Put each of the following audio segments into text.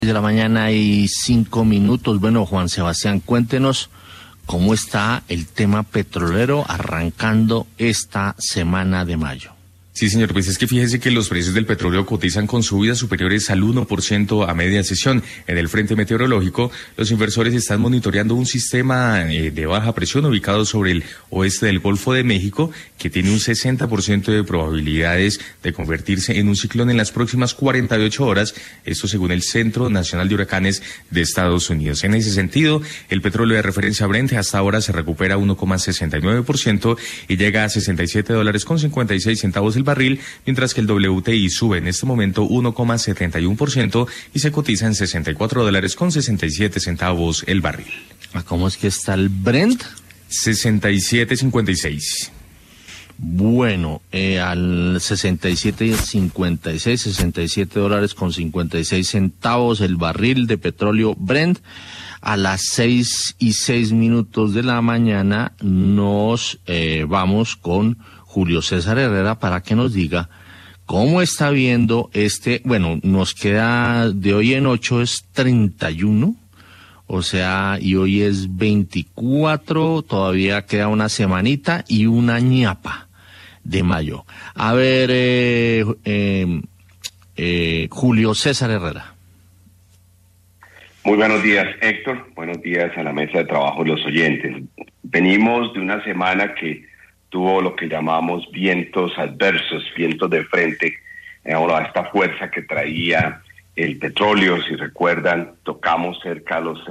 De la mañana y 5 minutos. Bueno, Juan Sebastián, cuéntenos cómo está el tema petrolero arrancando esta semana de mayo. Sí, señor, pues es que fíjese que los precios del petróleo cotizan con subidas superiores al 1% a media sesión. En el frente meteorológico, los inversores están monitoreando un sistema de baja presión ubicado sobre el oeste del Golfo de México, que tiene un 60% de probabilidades de convertirse en un ciclón en las próximas 48 horas, esto según el Centro Nacional de Huracanes de Estados Unidos. En ese sentido, el petróleo de referencia Brent hasta ahora se recupera 1,69% y llega a $67.56 el barril, mientras que el WTI sube en este momento 1,71% y se cotiza en $64.67 el barril. ¿Cómo es que está el Brent? 67.56. Bueno, al 67.56, $67.56 el barril de petróleo Brent. A las 6:06 de la mañana nos vamos con Julio César Herrera para que nos diga cómo está viendo nos queda de hoy en 8 es 31, o sea, y hoy es 24, todavía queda una semanita y una ñapa de mayo. A ver, Julio César Herrera. Muy buenos días, Héctor. Buenos días a la mesa de trabajo y los oyentes. Venimos de una semana que tuvo lo que llamamos vientos adversos, vientos de frente, a esta fuerza que traía el petróleo. Si recuerdan, tocamos cerca a los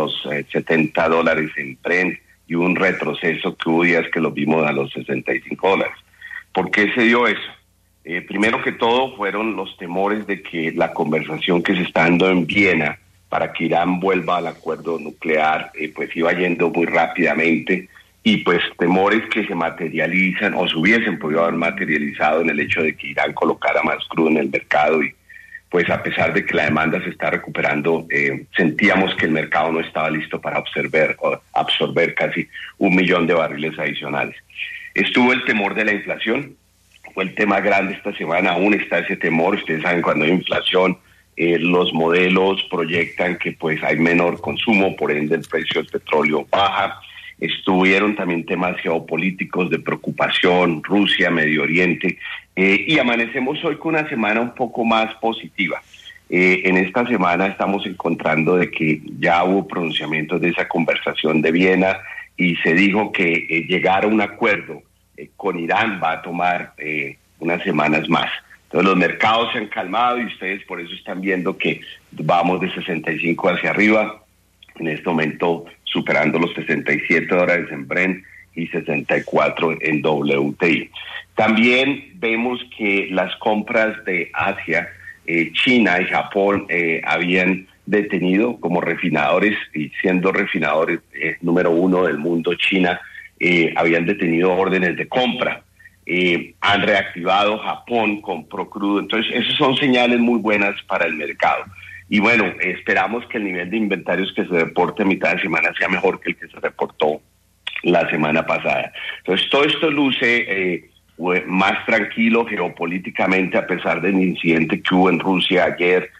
$70 en Brent y un retroceso que hubo días que lo vimos a los $65. ¿Por qué se dio eso? Primero que todo fueron los temores de que la conversación que se está dando en Viena para que Irán vuelva al acuerdo nuclear, pues iba yendo muy rápidamente, y pues temores que se materializan o se hubiesen podido haber materializado en el hecho de que Irán colocara más crudo en el mercado, y pues a pesar de que la demanda se está recuperando, sentíamos que el mercado no estaba listo para absorber casi 1 millón de barriles adicionales. Estuvo el temor de la inflación, fue el tema grande esta semana, aún está ese temor. Ustedes saben, cuando hay inflación, los modelos proyectan que pues hay menor consumo, por ende el precio del petróleo baja. Estuvieron también temas geopolíticos de preocupación, Rusia, Medio Oriente, y amanecemos hoy con una semana un poco más positiva. En esta semana estamos encontrando de que ya hubo pronunciamientos de esa conversación de Viena y se dijo que llegar a un acuerdo con Irán va a tomar unas semanas más. Entonces los mercados se han calmado y ustedes por eso están viendo que vamos de 65 hacia arriba, en este momento superando los $67 en Brent y 64 en WTI. También vemos que las compras de Asia, China y Japón habían detenido como refinadores, y siendo refinadores número 1 del mundo, China, habían detenido órdenes de compra. Han reactivado, Japón compró crudo, entonces esas son señales muy buenas para el mercado. Y bueno, esperamos que el nivel de inventarios que se reporte a mitad de semana sea mejor que el que se reportó la semana pasada. Entonces todo esto luce más tranquilo geopolíticamente, a pesar del incidente que hubo en Rusia ayer,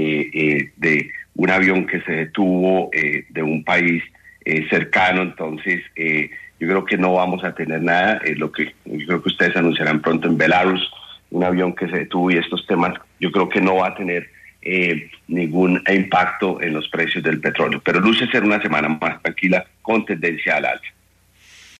de un avión que se detuvo de un país cercano. Entonces yo creo que no vamos a tener nada, yo creo que ustedes anunciarán pronto en Belarus un avión que se detuvo, y estos temas yo creo que no va a tener ningún impacto en los precios del petróleo, pero luce ser una semana más tranquila con tendencia al alza.